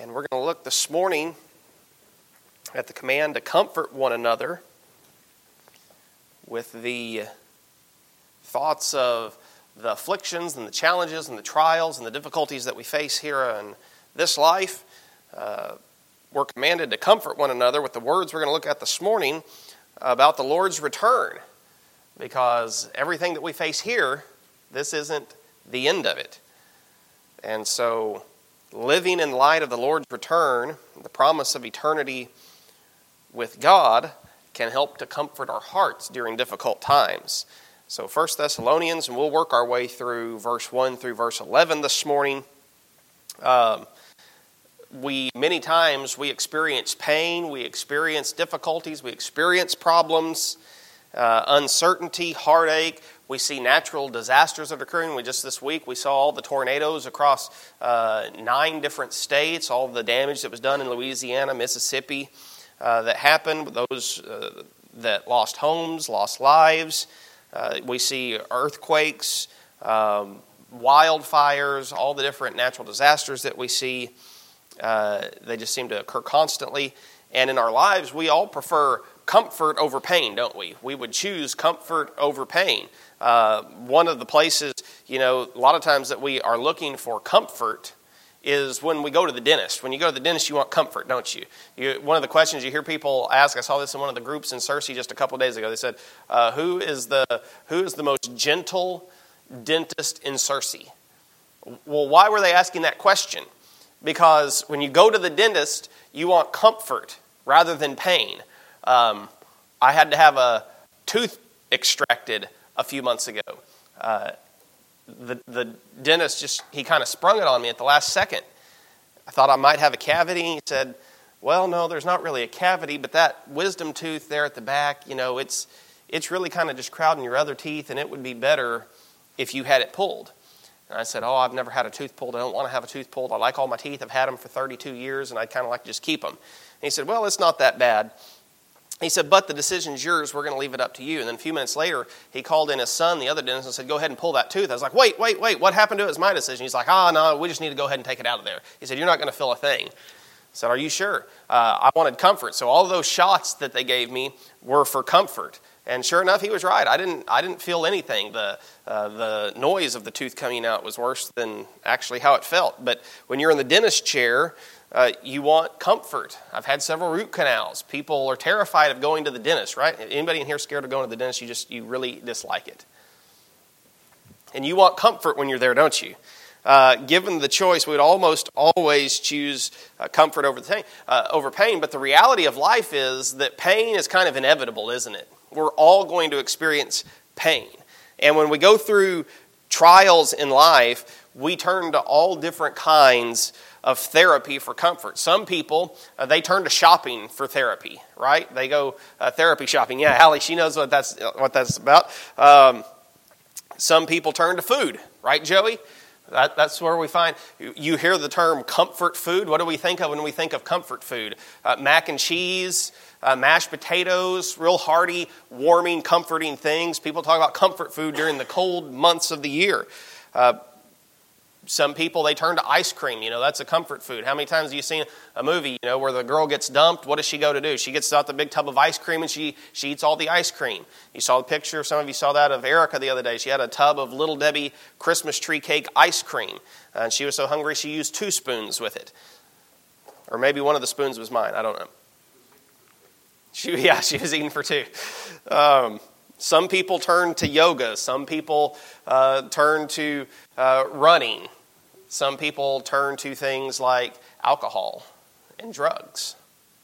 And we're going to look this morning at the command to comfort one another with the thoughts of the afflictions and the challenges and the trials and the difficulties that we face here in this life. We're commanded to comfort one another with the words we're going to look at this morning about the Lord's return. Because everything that we face here, this isn't the end of it. And so, living in light of the Lord's return, the promise of eternity with God, can help to comfort our hearts during difficult times. So 1 Thessalonians, and we'll work our way through verse 1 through verse 11 this morning. Many times we experience pain, we experience difficulties, we experience problems, uncertainty, heartache. We see natural disasters that are occurring. Just this week we saw all the tornadoes across 9 different states, all the damage that was done in Louisiana, Mississippi that happened, those that lost homes, lost lives. We see earthquakes, wildfires, all the different natural disasters that we see. They just seem to occur constantly. And in our lives, we all prefer comfort over pain, don't we? We would choose comfort over pain. One of the places, a lot of times that we are looking for comfort is when we go to the dentist. When you go to the dentist, you want comfort, don't you? One of the questions you hear people ask, I saw this in one of the groups in Searcy just a couple of days ago. They said, who is the most gentle dentist in Searcy? Well, why were they asking that question? Because when you go to the dentist, you want comfort rather than pain. I had to have a tooth extracted a few months ago. The dentist he kind of sprung it on me at the last second. I thought I might have a cavity. He said, well, no, there's not really a cavity, but that wisdom tooth there at the back, it's really kind of just crowding your other teeth, and it would be better if you had it pulled. And I said, I've never had a tooth pulled. I don't want to have a tooth pulled. I like all my teeth. I've had them for 32 years, and I'd kind of like to just keep them. And he said, well, it's not that bad. He said, but the decision's yours. We're going to leave it up to you. And then a few minutes later, he called in his son, the other dentist, and said, go ahead and pull that tooth. I was like, wait. What happened to it? It's my decision. He's like, no, we just need to go ahead and take it out of there. He said, you're not going to feel a thing. I said, are you sure? I wanted comfort. So all of those shots that they gave me were for comfort. And sure enough, he was right. I didn't feel anything. The noise of the tooth coming out was worse than actually how it felt. But when you're in the dentist chair, you want comfort. I've had several root canals. People are terrified of going to the dentist, right? Anybody in here scared of going to the dentist? You really dislike it. And you want comfort when you're there, don't you? Given the choice, we would almost always choose comfort over pain. But the reality of life is that pain is kind of inevitable, isn't it? We're all going to experience pain. And when we go through trials in life, we turn to all different kinds of therapy for comfort. Some people, they turn to shopping for therapy, right? They go therapy shopping. Yeah, Hallie, she knows what that's about. Some people turn to food, right, Joey? That's where we find, you hear the term comfort food. What do we think of when we think of comfort food? Mac and cheese, mashed potatoes, real hearty, warming, comforting things. People talk about comfort food during the cold months of the year. Some people, they turn to ice cream. That's a comfort food. How many times have you seen a movie, where the girl gets dumped? What does she go to do? She gets out the big tub of ice cream and she eats all the ice cream. You saw the picture, some of you saw that, of Erica the other day. She had a tub of Little Debbie Christmas tree cake ice cream. And she was so hungry she used 2 spoons with it. Or maybe one of the spoons was mine. I don't know. She was eating for 2. Some people turn to yoga. Some people turn to running. Some people turn to things like alcohol and drugs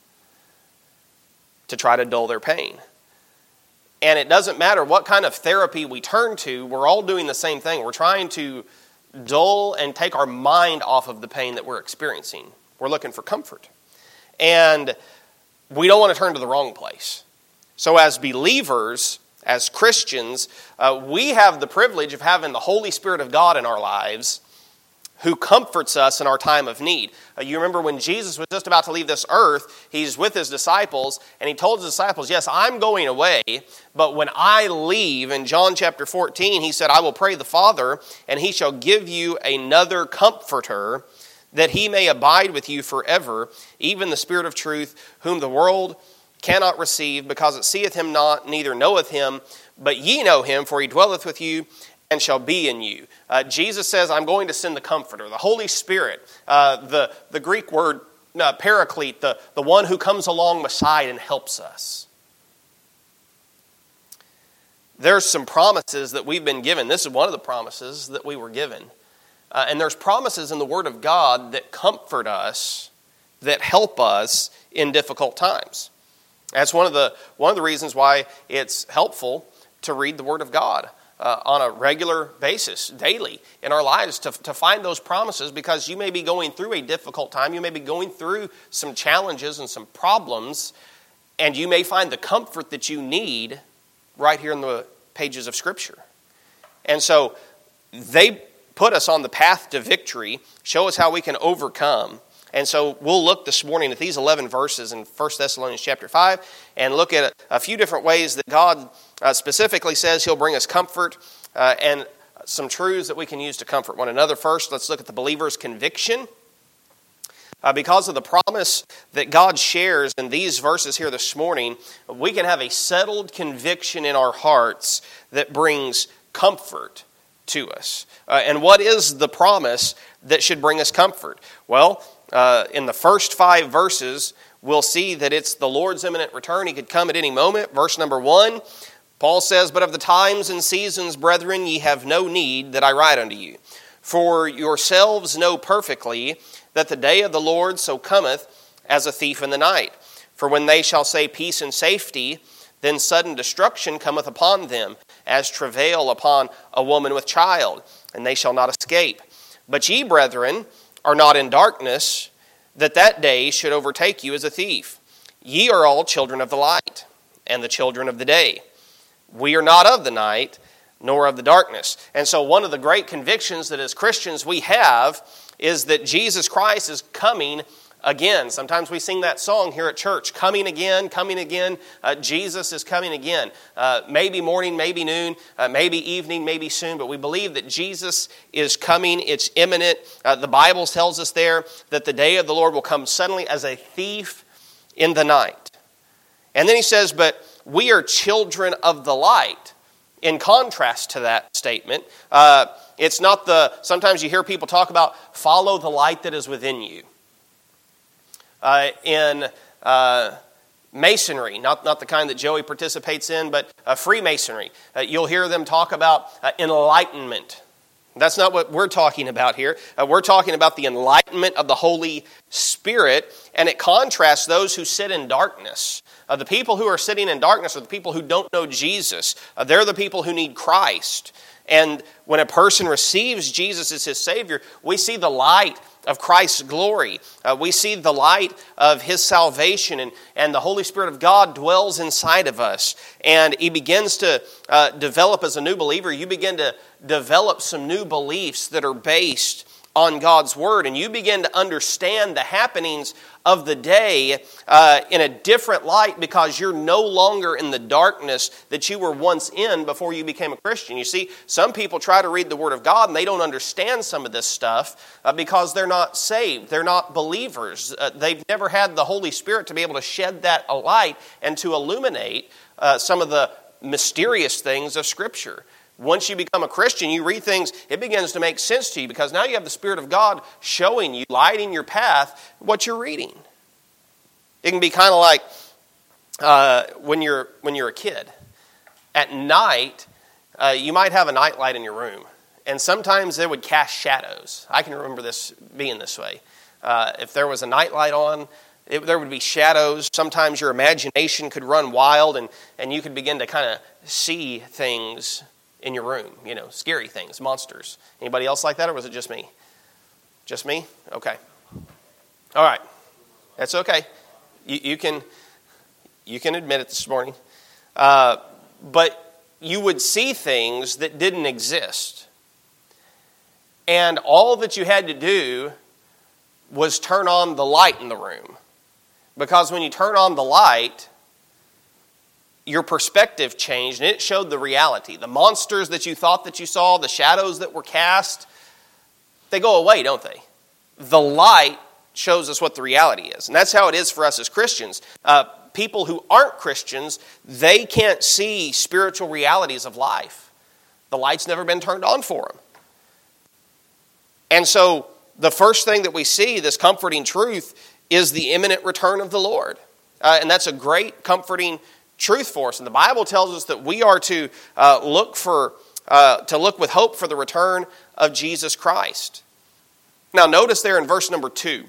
to try to dull their pain. And it doesn't matter what kind of therapy we turn to, we're all doing the same thing. We're trying to dull and take our mind off of the pain that we're experiencing. We're looking for comfort. And we don't want to turn to the wrong place. So as believers, as Christians, we have the privilege of having the Holy Spirit of God in our lives who comforts us in our time of need. You remember when Jesus was just about to leave this earth, he's with his disciples, and he told his disciples, yes, I'm going away, but when I leave, in John chapter 14, he said, I will pray the Father, and he shall give you another comforter that he may abide with you forever, even the Spirit of truth, whom the world cannot receive, because it seeth him not, neither knoweth him, but ye know him, for he dwelleth with you and shall be in you. Jesus says, I'm going to send the Comforter, the Holy Spirit, the Greek word paraclete, the one who comes along beside and helps us. There's some promises that we've been given. This is one of the promises that we were given. And there's promises in the Word of God that comfort us, that help us in difficult times. That's one of the reasons why it's helpful to read the Word of God on a regular basis, daily in our lives, to find those promises, because you may be going through a difficult time, you may be going through some challenges and some problems, and you may find the comfort that you need right here in the pages of Scripture. And so they put us on the path to victory, show us how we can overcome. And so we'll look this morning at these 11 verses in 1 Thessalonians chapter 5 and look at a few different ways that God specifically says He'll bring us comfort and some truths that we can use to comfort one another. First, let's look at the believer's conviction. Because of the promise that God shares in these verses here this morning, we can have a settled conviction in our hearts that brings comfort to us. And what is the promise that should bring us comfort? Well, in the first 5 verses, we'll see that it's the Lord's imminent return. He could come at any moment. Verse number 1, Paul says, But of the times and seasons, brethren, ye have no need that I write unto you. For yourselves know perfectly that the day of the Lord so cometh as a thief in the night. For when they shall say peace and safety, then sudden destruction cometh upon them, as travail upon a woman with child, and they shall not escape. But ye, brethren, are not in darkness, that that day should overtake you as a thief. Ye are all children of the light, and the children of the day. We are not of the night, nor of the darkness. And so one of the great convictions that as Christians we have is that Jesus Christ is coming again. Sometimes we sing that song here at church, coming again, Jesus is coming again. Maybe morning, maybe noon, maybe evening, maybe soon, but we believe that Jesus is coming. It's imminent. The Bible tells us there that the day of the Lord will come suddenly as a thief in the night. And then he says, but we are children of the light. In contrast to that statement, it's not sometimes you hear people talk about follow the light that is within you. In Masonry, not the kind that Joey participates in, but Freemasonry, you'll hear them talk about enlightenment. That's not what we're talking about here. We're talking about the enlightenment of the Holy Spirit, and it contrasts those who sit in darkness. The people who are sitting in darkness are the people who don't know Jesus. They're the people who need Christ. And when a person receives Jesus as his Savior, we see the light of Christ's glory. We see the light of His salvation, and the Holy Spirit of God dwells inside of us. And He begins to develop as a new believer. You begin to develop some new beliefs that are based on God's Word, and you begin to understand the happenings of the day in a different light, because you're no longer in the darkness that you were once in before you became a Christian. You see, some people try to read the Word of God and they don't understand some of this stuff because they're not saved. They're not believers. They've never had the Holy Spirit to be able to shed that light and to illuminate some of the mysterious things of Scripture. Once you become a Christian, you read things, it begins to make sense to you, because now you have the Spirit of God showing you, lighting your path, what you're reading. It can be kind of like when you're a kid. At night, you might have a night light in your room, and sometimes it would cast shadows. I can remember this being this way. If there was a night light on, there would be shadows. Sometimes your imagination could run wild, and you could begin to kind of see things in your room, scary things, monsters. Anybody else like that, or was it just me? Just me? Okay. All right. That's okay. You can admit it this morning. But you would see things that didn't exist. And all that you had to do was turn on the light in the room. Because when you turn on the light, your perspective changed, and it showed the reality. The monsters that you thought that you saw, the shadows that were cast, they go away, don't they? the light shows us what the reality is. And that's how it is for us as Christians. People who aren't Christians, they can't see spiritual realities of life. The light's never been turned on for them. And so the first thing that we see, this comforting truth, is the imminent return of the Lord. And that's a great comforting truth for us. And the Bible tells us that we are to look with hope for the return of Jesus Christ. Now notice there in verse number 2,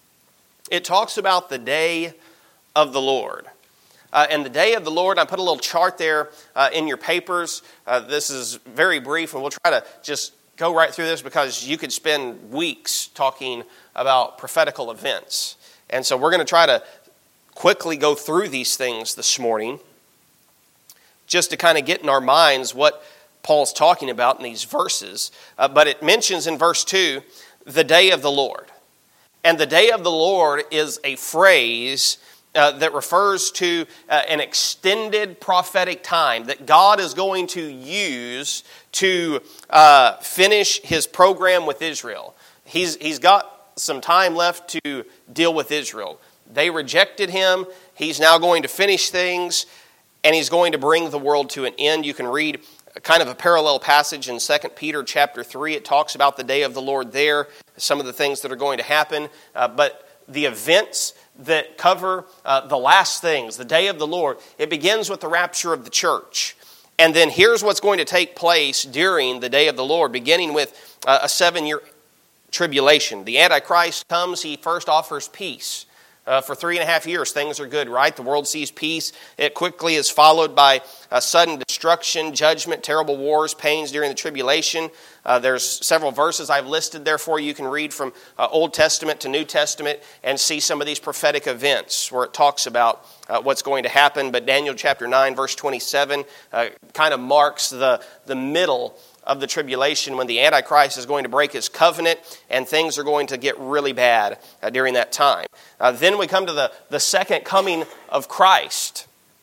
it talks about the day of the Lord. And the day of the Lord, I put a little chart there in your papers. This is very brief, and we'll try to just go right through this because you could spend weeks talking about prophetical events. And so we're going to try to quickly go through these things this morning just to kind of get in our minds what Paul's talking about in these verses. But it mentions in verse 2, the day of the Lord. And the day of the Lord is a phrase that refers to an extended prophetic time that God is going to use to finish his program with Israel. He's got some time left to deal with Israel. They rejected him. He's now going to finish things, and he's going to bring the world to an end. You can read kind of a parallel passage in 2 Peter chapter 3. It talks about the day of the Lord there, some of the things that are going to happen. But the events that cover the last things, the day of the Lord, it begins with the rapture of the church. And then here's what's going to take place during the day of the Lord, beginning with a 7-year tribulation. The Antichrist comes, he first offers peace. For 3.5 years, things are good, right? The world sees peace. It quickly is followed by sudden destruction, judgment, terrible wars, pains during the tribulation. There's several verses I've listed there for you. You can read from Old Testament to New Testament and see some of these prophetic events where it talks about what's going to happen. But Daniel chapter 9, verse 27 kind of marks the middle of the tribulation when the Antichrist is going to break his covenant and things are going to get really bad during that time. Then we come to the second coming of Christ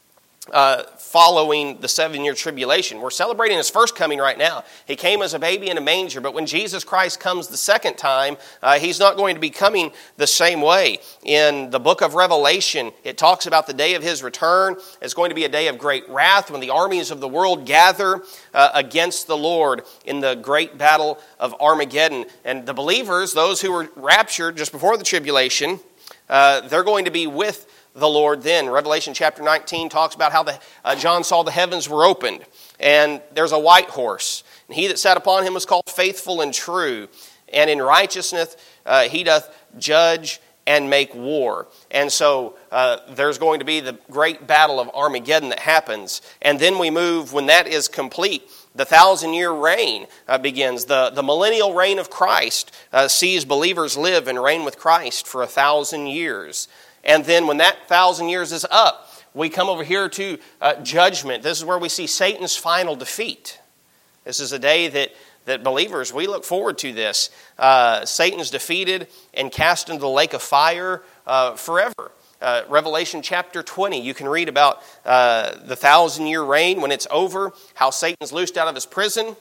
following the 7-year tribulation. We're celebrating his first coming right now. He came as a baby in a manger, but when Jesus Christ comes the second time, he's not going to be coming the same way. In the book of Revelation, it talks about the day of his return. It's going to be a day of great wrath when the armies of the world gather against the Lord in the great battle of Armageddon. And the believers, those who were raptured just before the tribulation, they're going to be with the Lord then. Revelation chapter 19 talks about how John saw the heavens were opened, and there's a white horse. And he that sat upon him was called Faithful and True, and in righteousness he doth judge and make war. And so there's going to be the great battle of Armageddon that happens. And then we move, when that is complete, the 1,000-year reign begins. The millennial reign of Christ sees believers live and reign with Christ for 1,000 years. And then when that 1,000 years is up, we come over here to judgment. This is where we see Satan's final defeat. This is a day that believers, we look forward to this. Satan's defeated and cast into the lake of fire forever. Revelation chapter 20, you can read about the 1,000-year reign when it's over, how Satan's loosed out of his prison,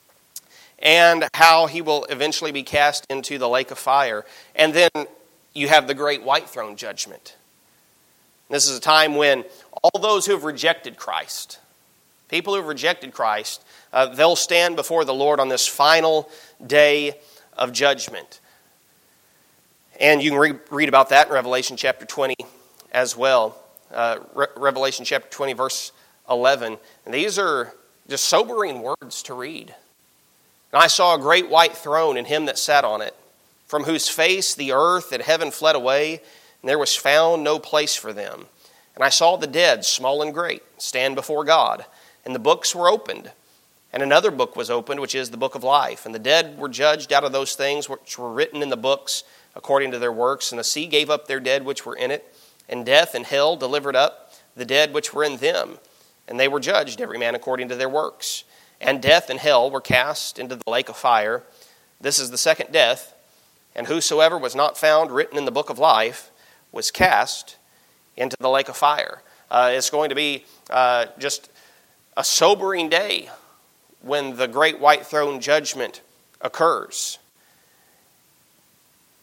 and how he will eventually be cast into the lake of fire. And then you have the great white throne judgment. This is a time when all those who have rejected Christ, people who have rejected Christ, they'll stand before the Lord on this final day of judgment. And you can read about that in Revelation chapter 20 as well. Revelation chapter 20, verse 11. And these are just sobering words to read. And I saw a great white throne and him that sat on it, from whose face the earth and heaven fled away, and there was found no place for them. And I saw the dead, small and great, stand before God, and the books were opened. And another book was opened, which is the book of life. And the dead were judged out of those things which were written in the books according to their works. And the sea gave up their dead which were in it, and death and hell delivered up the dead which were in them. And they were judged, every man according to their works. And death and hell were cast into the lake of fire. This is the second death. And whosoever was not found written in the book of life was cast into the lake of fire. It's going to be just a sobering day when the great white throne judgment occurs.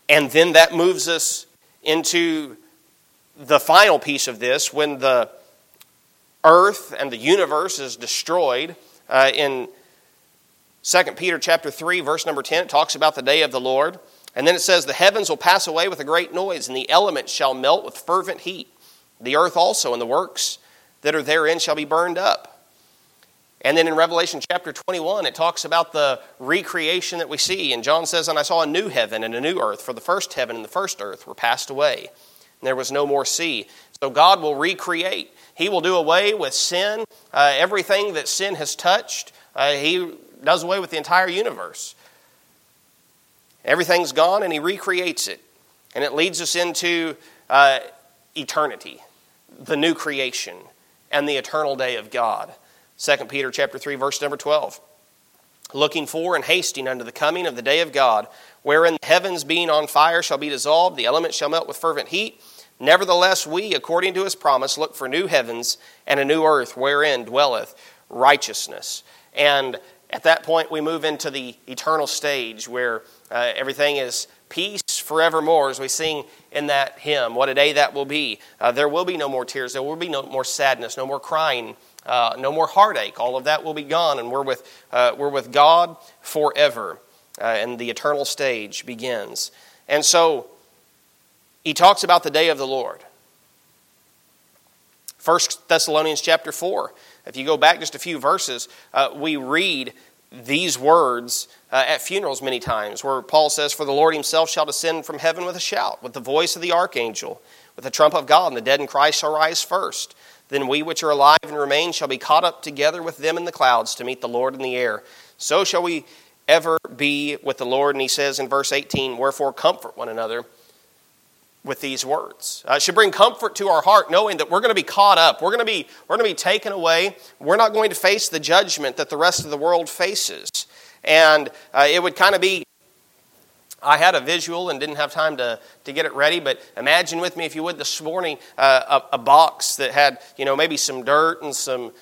And then that moves us into the final piece of this, when the earth and the universe is destroyed. In 2 Peter chapter 3, verse number 10, it talks about the day of the Lord. And then it says, the heavens will pass away with a great noise, and the elements shall melt with fervent heat. The earth also and the works that are therein shall be burned up. And then in Revelation chapter 21, it talks about the recreation that we see. And John says, and I saw a new heaven and a new earth, for the first heaven and the first earth were passed away. And there was no more sea. So God will recreate. He will do away with sin. Everything that sin has touched, He does away with the entire universe. Everything's gone and He recreates it. And it leads us into eternity, the new creation, and the eternal day of God. 2 Peter chapter 3, verse number 12. Looking for and hasting unto the coming of the day of God, wherein the heavens being on fire shall be dissolved, the elements shall melt with fervent heat. Nevertheless, we, according to His promise, look for new heavens and a new earth, wherein dwelleth righteousness. And at that point, we move into the eternal stage where everything is peace forevermore, as we sing in that hymn. What a day that will be. There will be no more tears. There will be no more sadness, no more crying, no more heartache. All of that will be gone, and we're with God forever. And the eternal stage begins. And so, he talks about the day of the Lord. 1 Thessalonians chapter 4. If you go back just a few verses, we read these words at funerals many times, where Paul says, for the Lord Himself shall descend from heaven with a shout, with the voice of the archangel, with the trump of God, and the dead in Christ shall rise first. Then we which are alive and remain shall be caught up together with them in the clouds to meet the Lord in the air. So shall we ever be with the Lord. And he says in verse 18, wherefore comfort one another with these words. It should bring comfort to our heart, knowing that we're going to be caught up. We're going to be taken away. We're not going to face the judgment that the rest of the world faces. And it would kind of be, I had a visual and didn't have time to get it ready, but imagine with me, if you would, this morning, a box that had, maybe some dirt and some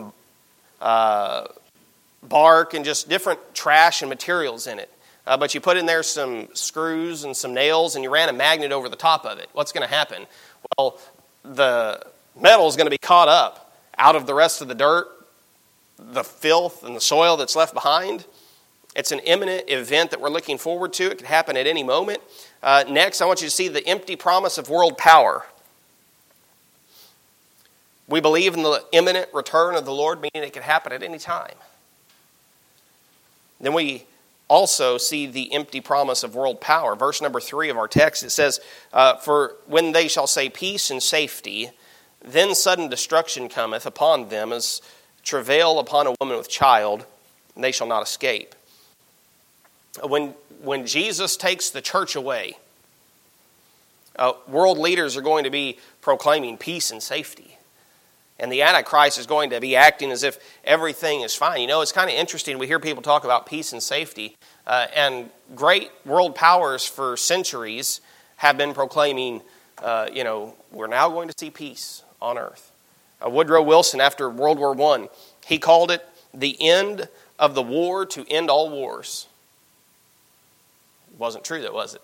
bark and just different trash and materials in it. But you put in there some screws and some nails, and you ran a magnet over the top of it. What's going to happen? Well, the metal is going to be caught up out of the rest of the dirt, the filth, and the soil that's left behind. It's an imminent event that we're looking forward to. It could happen at any moment. Next, I want you to see the empty promise of world power. We believe in the imminent return of the Lord, meaning it could happen at any time. Then we also see the empty promise of world power. Verse number 3 of our text, it says, for when they shall say peace and safety, then sudden destruction cometh upon them as travail upon a woman with child, and they shall not escape. When Jesus takes the church away, world leaders are going to be proclaiming peace and safety. And the Antichrist is going to be acting as if everything is fine. It's kind of interesting. We hear people talk about peace and safety. And great world powers for centuries have been proclaiming, we're now going to see peace on earth. Woodrow Wilson, after World War I, he called it the end of the war to end all wars. It wasn't true, though, was it?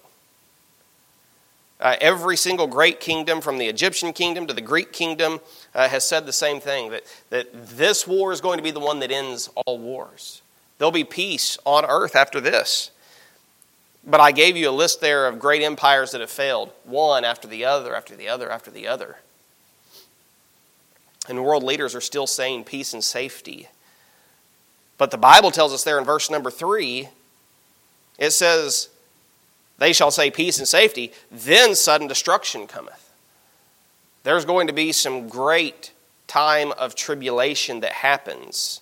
Every single great kingdom, from the Egyptian kingdom to the Greek kingdom, has said the same thing, that this war is going to be the one that ends all wars. There'll be peace on earth after this. But I gave you a list there of great empires that have failed, one after the other, after the other, after the other. And world leaders are still saying peace and safety. But the Bible tells us there in verse number 3, it says, they shall say peace and safety, then sudden destruction cometh. There's going to be some great time of tribulation that happens.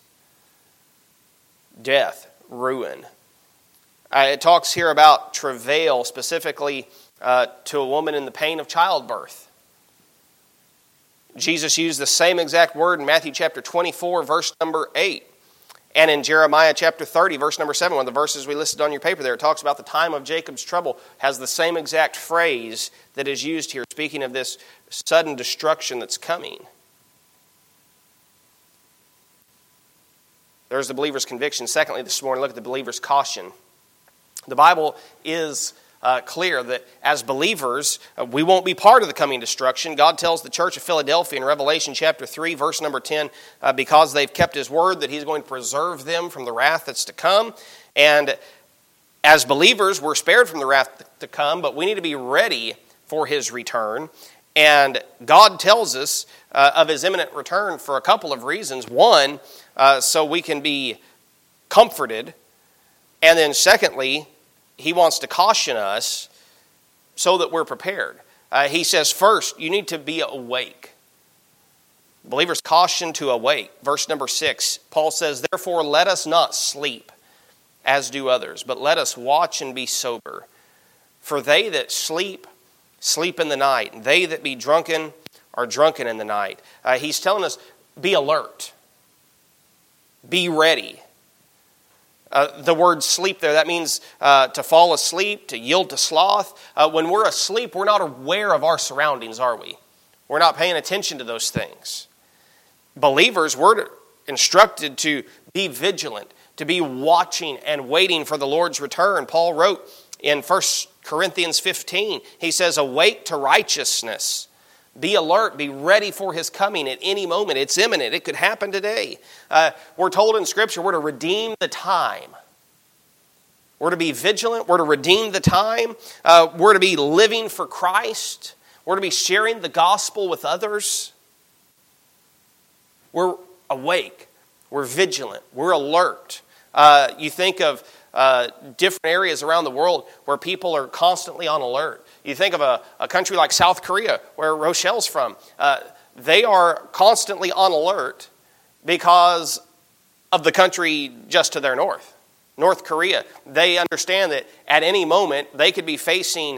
Death, ruin. It talks here about travail, specifically to a woman in the pain of childbirth. Jesus used the same exact word in Matthew chapter 24, verse number 8. And in Jeremiah chapter 30, verse number 7, one of the verses we listed on your paper there, it talks about the time of Jacob's trouble, has the same exact phrase that is used here, speaking of this sudden destruction that's coming. There's the believer's conviction. Secondly, this morning, look at the believer's caution. The Bible is clear that as believers, we won't be part of the coming destruction. God tells the church of Philadelphia in Revelation chapter 3, verse number 10, because they've kept His word, that He's going to preserve them from the wrath that's to come. And as believers, we're spared from the wrath to come, but we need to be ready for His return. And God tells us of His imminent return for a couple of reasons. One, so we can be comforted. And then secondly, He wants to caution us so that we're prepared. He says, first, you need to be awake. Believers caution to awake. Verse number 6, Paul says, therefore let us not sleep as do others, but let us watch and be sober. For they that sleep, sleep in the night, and they that be drunken are drunken in the night. He's telling us, be alert. Be ready. The word sleep there, that means to fall asleep, to yield to sloth. When we're asleep, we're not aware of our surroundings, are we? We're not paying attention to those things. Believers, we're instructed to be vigilant, to be watching and waiting for the Lord's return. Paul wrote in 1 Corinthians 15, he says, awake to righteousness. Be alert, be ready for His coming at any moment. It's imminent. It could happen today. We're told in Scripture we're to redeem the time. We're to be vigilant. We're to redeem the time. We're to be living for Christ. We're to be sharing the gospel with others. We're awake. We're vigilant. We're alert. You think of different areas around the world where people are constantly on alert. You think of a country like South Korea, where Rochelle's from. They are constantly on alert because of the country just to their north, North Korea. They understand that at any moment they could be facing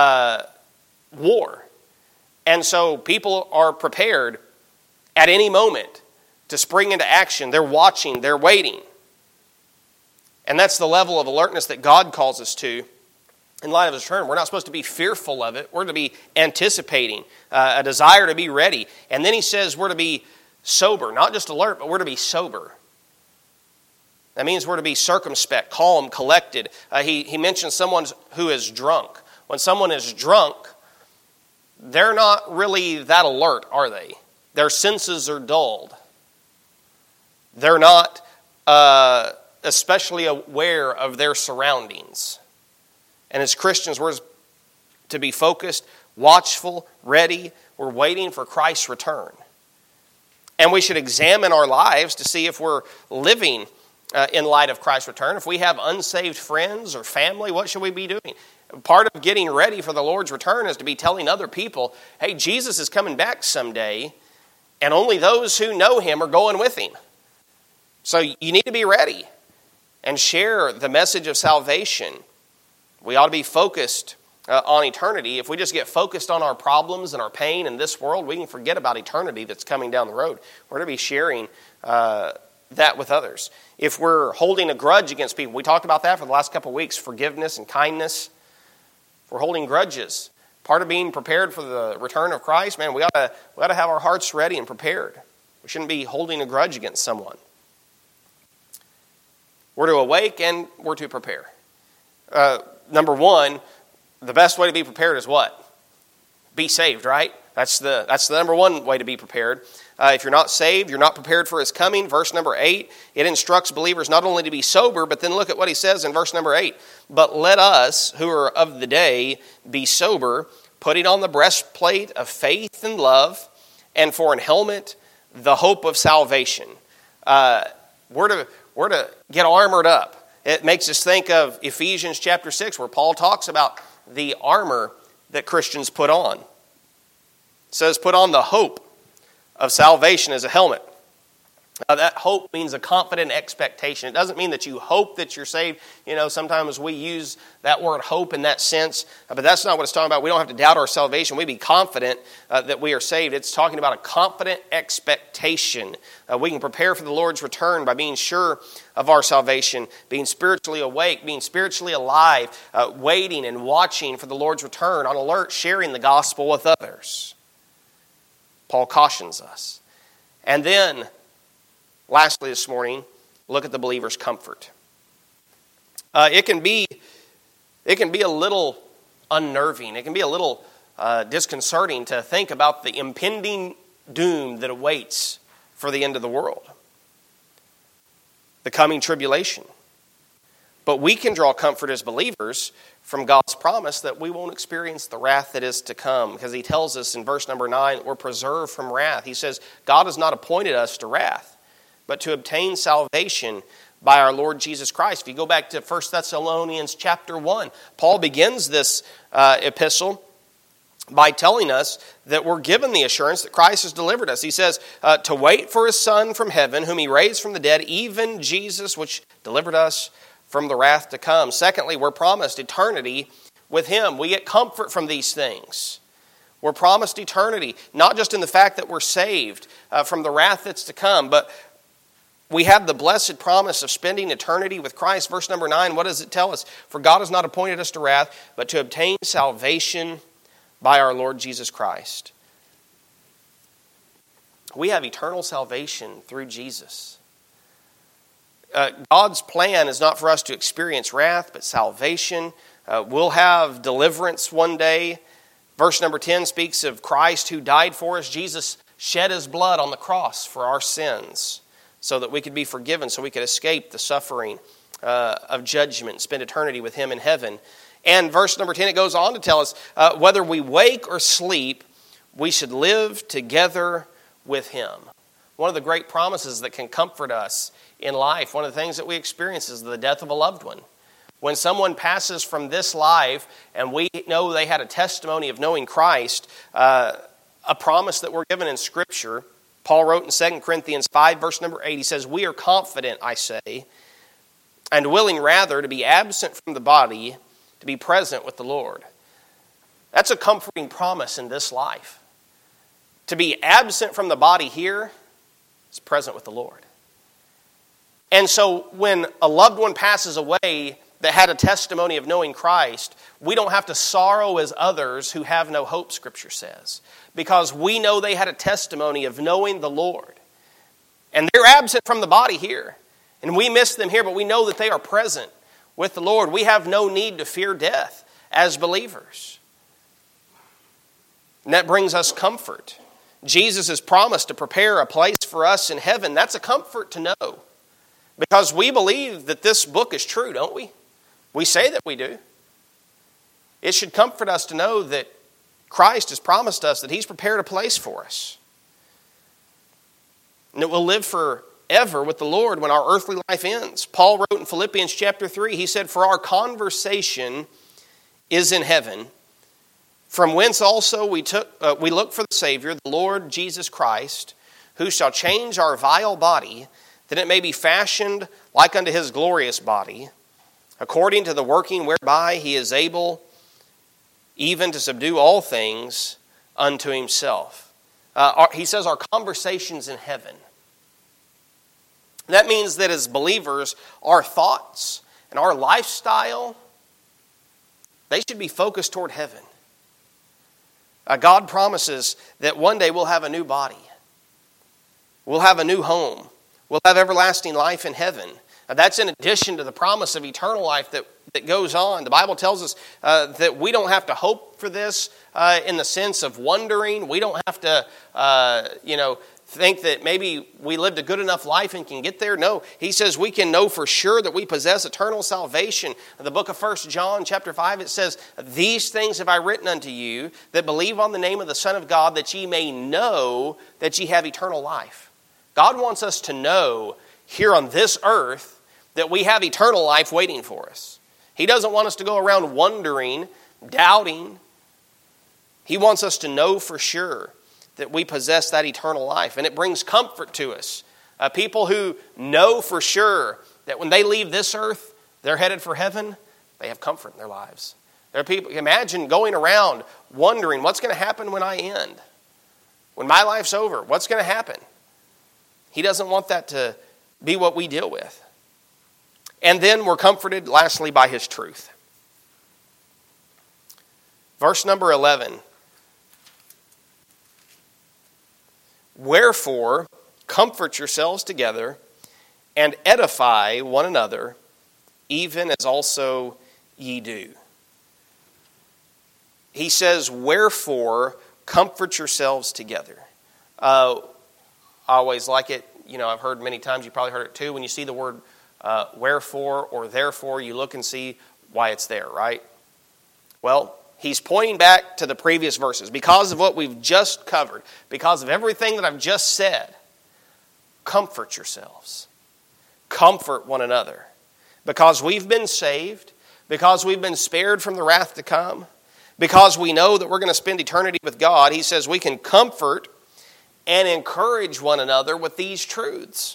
war. And so people are prepared at any moment to spring into action. They're watching, they're waiting. And that's the level of alertness that God calls us to in light of His return. We're not supposed to be fearful of it. We're to be anticipating, a desire to be ready. And then He says we're to be sober, not just alert, but we're to be sober. That means we're to be circumspect, calm, collected. He mentions someone who is drunk. When someone is drunk, they're not really that alert, are they? Their senses are dulled. They're not especially aware of their surroundings. And as Christians, we're to be focused, watchful, ready. We're waiting for Christ's return. And we should examine our lives to see if we're living in light of Christ's return. If we have unsaved friends or family, what should we be doing? Part of getting ready for the Lord's return is to be telling other people, hey, Jesus is coming back someday, and only those who know Him are going with Him. So you need to be ready and share the message of salvation. We ought to be focused on eternity. If we just get focused on our problems and our pain in this world, we can forget about eternity that's coming down the road. We're to be sharing that with others. If we're holding a grudge against people, we talked about that for the last couple of weeks, forgiveness and kindness. If we're holding grudges, part of being prepared for the return of Christ, man, we ought to have our hearts ready and prepared. We shouldn't be holding a grudge against someone. We're to awake and we're to prepare. Number one, the best way to be prepared is what? Be saved, right? That's the number one way to be prepared. If you're not saved, you're not prepared for His coming. Verse number 8, it instructs believers not only to be sober, but then look at what he says in verse number 8. But let us, who are of the day, be sober, putting on the breastplate of faith and love, and for an helmet, the hope of salvation. We're to get armored up. It makes us think of Ephesians chapter 6, where Paul talks about the armor that Christians put on. It says, put on the hope of salvation as a helmet. That hope means a confident expectation. It doesn't mean that you hope that you're saved. You know, sometimes we use that word hope in that sense, but that's not what it's talking about. We don't have to doubt our salvation. We be confident that we are saved. It's talking about a confident expectation. We can prepare for the Lord's return by being sure of our salvation, being spiritually awake, being spiritually alive, waiting and watching for the Lord's return, on alert, sharing the gospel with others. Paul cautions us. And then, lastly this morning, look at the believer's comfort. It can be It can be a little unnerving. It can be a little disconcerting to think about the impending doom that awaits for the end of the world, the coming tribulation. But we can draw comfort as believers from God's promise that we won't experience the wrath that is to come, because he tells us in verse number 9, we're preserved from wrath. He says, God has not appointed us to wrath, but to obtain salvation by our Lord Jesus Christ. If you go back to 1 Thessalonians chapter 1, Paul begins this epistle by telling us that we're given the assurance that Christ has delivered us. He says, to wait for his Son from heaven, whom he raised from the dead, even Jesus, which delivered us from the wrath to come. Secondly, we're promised eternity with him. We get comfort from these things. We're promised eternity, not just in the fact that we're saved from the wrath that's to come, but we have the blessed promise of spending eternity with Christ. Verse number 9, what does it tell us? For God has not appointed us to wrath, but to obtain salvation by our Lord Jesus Christ. We have eternal salvation through Jesus. God's plan is not for us to experience wrath, but salvation. We'll have deliverance one day. Verse number 10 speaks of Christ who died for us. Jesus shed his blood on the cross for our sins so that we could be forgiven, so we could escape the suffering of judgment, spend eternity with him in heaven. And verse number 10, it goes on to tell us, whether we wake or sleep, we should live together with him. One of the great promises that can comfort us in life, one of the things that we experience is the death of a loved one. When someone passes from this life and we know they had a testimony of knowing Christ, a promise that we're given in Scripture, Paul wrote in 2 Corinthians 5, verse number 8, he says, we are confident, I say, and willing rather to be absent from the body, to be present with the Lord. That's a comforting promise in this life. To be absent from the body here is present with the Lord. And so when a loved one passes away that had a testimony of knowing Christ, we don't have to sorrow as others who have no hope, Scripture says, because we know they had a testimony of knowing the Lord. And they're absent from the body here. And we miss them here, but we know that they are present with the Lord. We have no need to fear death as believers. And that brings us comfort. Jesus has promised to prepare a place for us in heaven. That's a comfort to know. Because we believe that this book is true, don't we? We say that we do. It should comfort us to know that Christ has promised us that he's prepared a place for us. And that we'll live forever with the Lord when our earthly life ends. Paul wrote in Philippians chapter 3, he said, for our conversation is in heaven, from whence also we look for the Savior, the Lord Jesus Christ, who shall change our vile body, that it may be fashioned like unto his glorious body, according to the working whereby he is able even to subdue all things unto himself. He says our conversations in heaven. That means that as believers, our thoughts and our lifestyle, they should be focused toward heaven. God promises that one day we'll have a new body. We'll have a new home. We'll have everlasting life in heaven. That's in addition to the promise of eternal life that goes on. The Bible tells us that we don't have to hope for this in the sense of wondering. We don't have to, think that maybe we lived a good enough life and can get there. No, he says we can know for sure that we possess eternal salvation. In the book of 1 John chapter 5, it says, these things have I written unto you that believe on the name of the Son of God, that ye may know that ye have eternal life. God wants us to know here on this earth that we have eternal life waiting for us. He doesn't want us to go around wondering, doubting. He wants us to know for sure that we possess that eternal life. And it brings comfort to us. People who know for sure that when they leave this earth, they're headed for heaven, they have comfort in their lives. There are people, imagine going around wondering, what's going to happen when I end? When my life's over, what's going to happen? He doesn't want that to be what we deal with. And then we're comforted, lastly, by his truth. Verse number 11. Wherefore, comfort yourselves together and edify one another, even as also ye do. he says, wherefore, comfort yourselves together. I always like it. I've heard many times, you probably heard it too, when you see the word wherefore or therefore, you look and see why it's there, right? Well, he's pointing back to the previous verses. Because of what we've just covered, because of everything that I've just said, comfort yourselves. Comfort one another. Because we've been saved, because we've been spared from the wrath to come, because we know that we're going to spend eternity with God, he says we can comfort and encourage one another with these truths.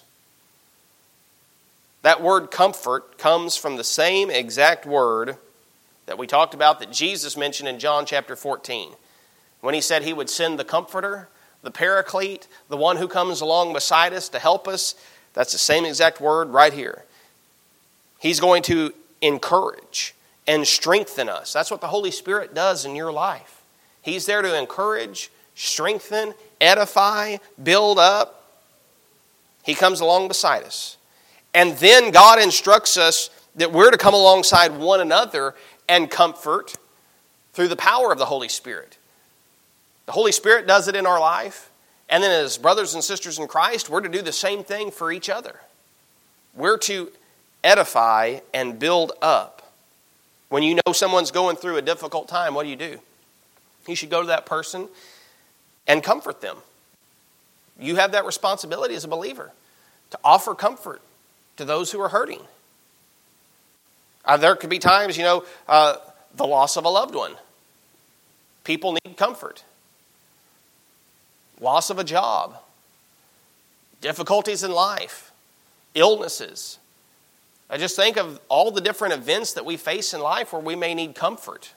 That word comfort comes from the same exact word that we talked about that Jesus mentioned in John chapter 14. When he said he would send the Comforter, the Paraclete, the one who comes along beside us to help us. That's the same exact word right here. He's going to encourage and strengthen us. That's what the Holy Spirit does in your life. He's there to encourage, strengthen, edify, build up. He comes along beside us. And then God instructs us that we're to come alongside one another and comfort through the power of the Holy Spirit. The Holy Spirit does it in our life. And then as brothers and sisters in Christ, we're to do the same thing for each other. We're to edify and build up. When you know someone's going through a difficult time, what do? You should go to that person and comfort them. You have that responsibility as a believer to offer comfort to those who are hurting. There could be times, the loss of a loved one. People need comfort. Loss of a job. Difficulties in life. Illnesses. I just think of all the different events that we face in life where we may need comfort.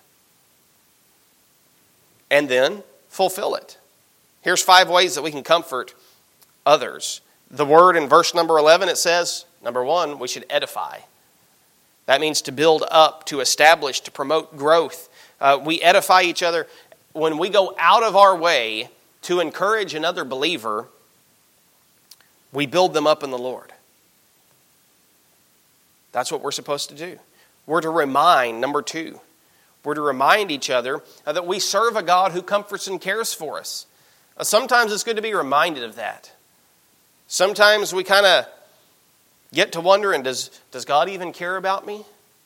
And then fulfill it. Here's 5 ways that we can comfort others. The word in verse number 11, it says, number 1, we should edify. That means to build up, to establish, to promote growth. We edify each other. When we go out of our way to encourage another believer, we build them up in the Lord. That's what we're supposed to do. We're to remind, number 2, we're to remind each other that we serve a God who comforts and cares for us. Sometimes it's good to be reminded of that. Sometimes we kind of get to wondering, does God even care about me?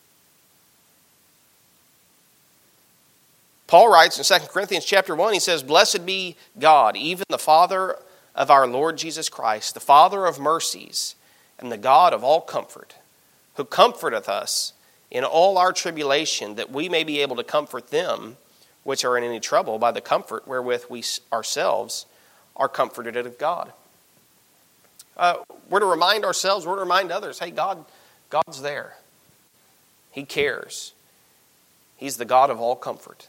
Paul writes in 2 Corinthians chapter 1, he says, "Blessed be God, even the Father of our Lord Jesus Christ, the Father of mercies, and the God of all comfort, who comforteth us in all our tribulation, that we may be able to comfort them which are in any trouble by the comfort wherewith we ourselves are comforted of God." We're to remind ourselves, we're to remind others, hey, God's there. He cares. He's the God of all comfort.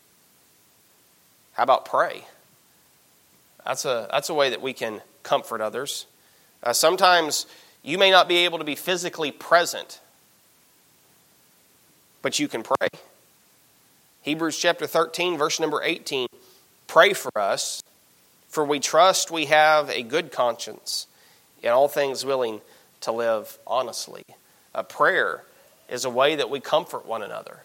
How about pray? That's a way that we can comfort others. Sometimes you may not be able to be physically present, but you can pray. Hebrews chapter 13, verse number 18. Pray for us, for we trust we have a good conscience, in all things willing to live honestly. A prayer is a way that we comfort one another.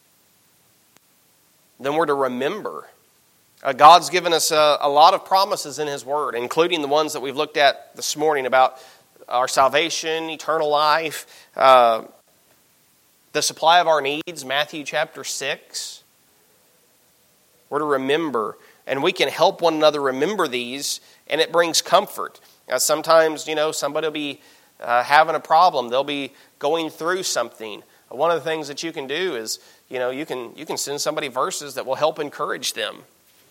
Then we're to remember. God's given us a lot of promises in His Word, including the ones that we've looked at this morning about our salvation, eternal life, the supply of our needs, Matthew chapter 6. We're to remember, and we can help one another remember these, and it brings comfort. Sometimes, somebody will be having a problem. They'll be going through something. One of the things that you can do is, you can send somebody verses that will help encourage them.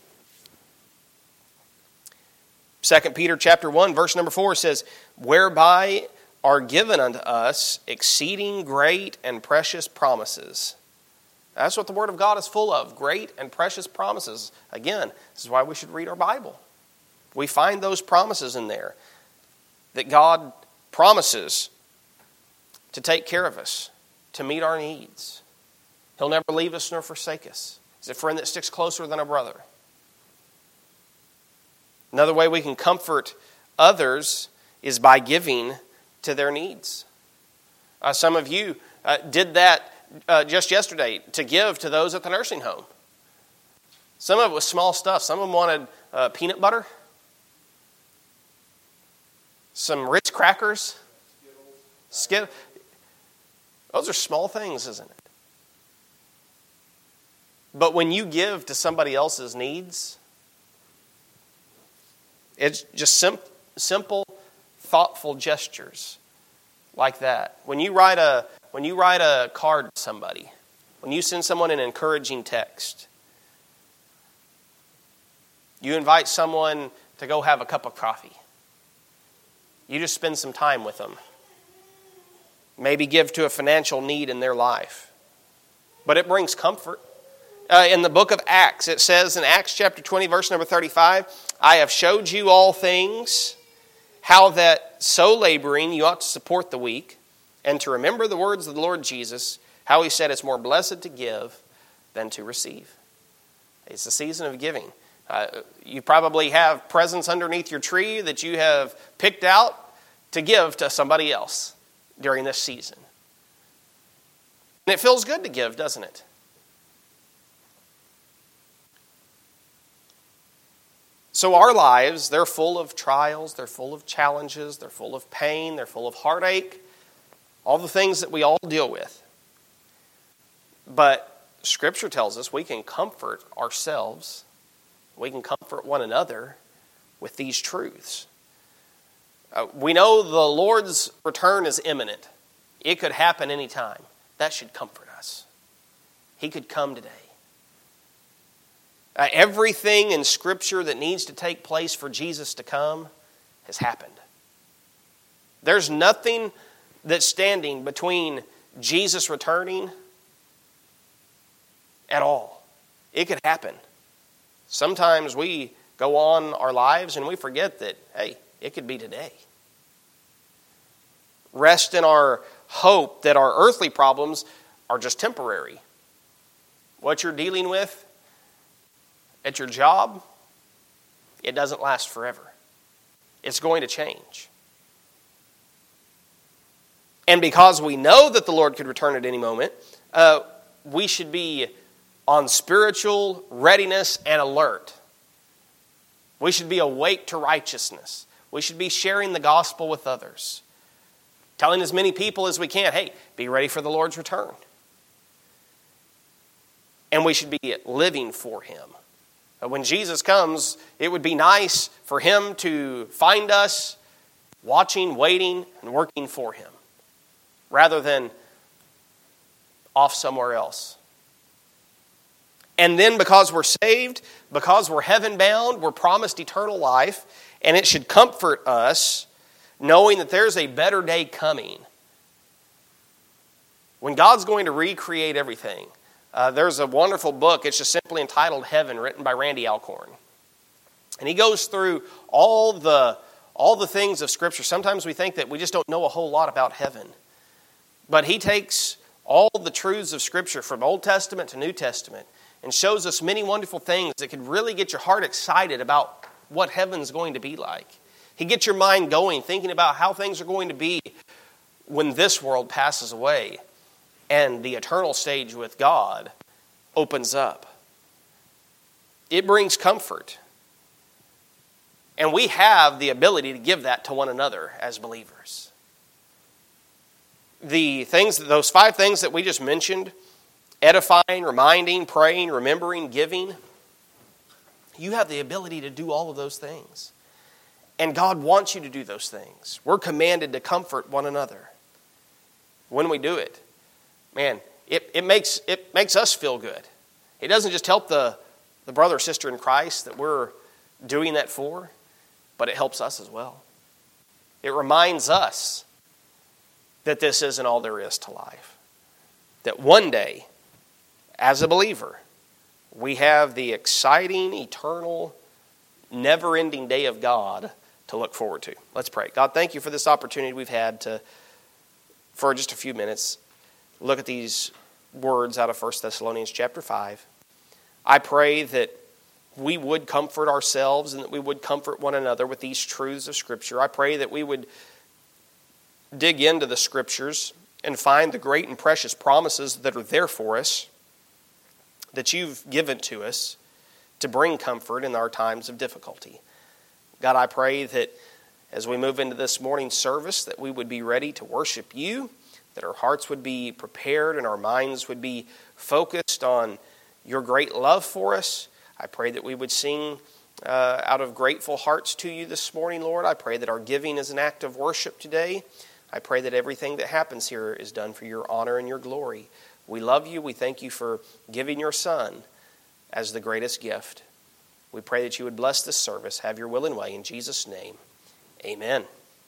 2 Peter chapter 1, verse number 4 says, "Whereby are given unto us exceeding great and precious promises." That's what the Word of God is full of, great and precious promises. Again, this is why we should read our Bible. We find those promises in there that God promises to take care of us, to meet our needs. He'll never leave us nor forsake us. He's a friend that sticks closer than a brother. Another way we can comfort others is by giving to their needs. Some of you did that just yesterday, to give to those at the nursing home. Some of it was small stuff. Some of them wanted peanut butter, some Ritz crackers, Skittles. Those are small things, isn't it? But when you give to somebody else's needs, it's just simple, thoughtful gestures like that. When you write a card to somebody, when you send someone an encouraging text, you invite someone to go have a cup of coffee. You just spend some time with them. Maybe give to a financial need in their life. But it brings comfort. In the book of Acts, it says in Acts chapter 20, verse number 35, I have showed you all things, how that so laboring you ought to support the weak, and to remember the words of the Lord Jesus, how he said it's more blessed to give than to receive. It's the season of giving. You probably have presents underneath your tree that you have picked out to give to somebody else during this season. And it feels good to give, doesn't it? So our lives, they're full of trials, they're full of challenges, they're full of pain, they're full of heartache, all the things that we all deal with. But Scripture tells us we can comfort ourselves, we can comfort one another with these truths. We know the Lord's return is imminent. It could happen anytime. That should comfort us. He could come today. Everything in Scripture that needs to take place for Jesus to come has happened. There's nothing that's standing between Jesus returning at all. It could happen. Sometimes we go on our lives and we forget that, hey, it could be today. Rest in our hope that our earthly problems are just temporary. What you're dealing with at your job, it doesn't last forever. It's going to change. And because we know that the Lord could return at any moment, we should be on spiritual readiness and alert. We should be awake to righteousness. We should be sharing the gospel with others. Telling as many people as we can, hey, be ready for the Lord's return. And we should be living for Him. When Jesus comes, it would be nice for Him to find us watching, waiting, and working for Him, rather than off somewhere else. And then because we're saved, because we're heaven-bound, we're promised eternal life, and it should comfort us knowing that there's a better day coming. When God's going to recreate everything. There's a wonderful book, it's just simply entitled Heaven, written by Randy Alcorn. And he goes through all the things of Scripture. Sometimes we think that we just don't know a whole lot about heaven. But he takes all the truths of Scripture from Old Testament to New Testament and shows us many wonderful things that could really get your heart excited about what heaven's going to be like. He gets your mind going, thinking about how things are going to be when this world passes away and the eternal stage with God opens up. It brings comfort. And we have the ability to give that to one another as believers. Those 5 things that we just mentioned, edifying, reminding, praying, remembering, giving, you have the ability to do all of those things. And God wants you to do those things. We're commanded to comfort one another. When we do it, man, it makes us feel good. It doesn't just help the brother or sister in Christ that we're doing that for, but it helps us as well. It reminds us that this isn't all there is to life. That one day, as a believer, we have the exciting, eternal, never-ending day of God to look forward to. Let's pray. God, thank you for this opportunity we've had to, for just a few minutes, look at these words out of 1 Thessalonians chapter 5. I pray that we would comfort ourselves and that we would comfort one another with these truths of Scripture. I pray that we would dig into the Scriptures and find the great and precious promises that are there for us, that you've given to us to bring comfort in our times of difficulty. God, I pray that as we move into this morning's service, that we would be ready to worship you, that our hearts would be prepared and our minds would be focused on your great love for us. I pray that we would sing out of grateful hearts to you this morning, Lord. I pray that our giving is an act of worship today. I pray that everything that happens here is done for your honor and your glory. We love you. We thank you for giving your Son as the greatest gift. We pray that you would bless this service. Have your will and way. In Jesus' name, amen.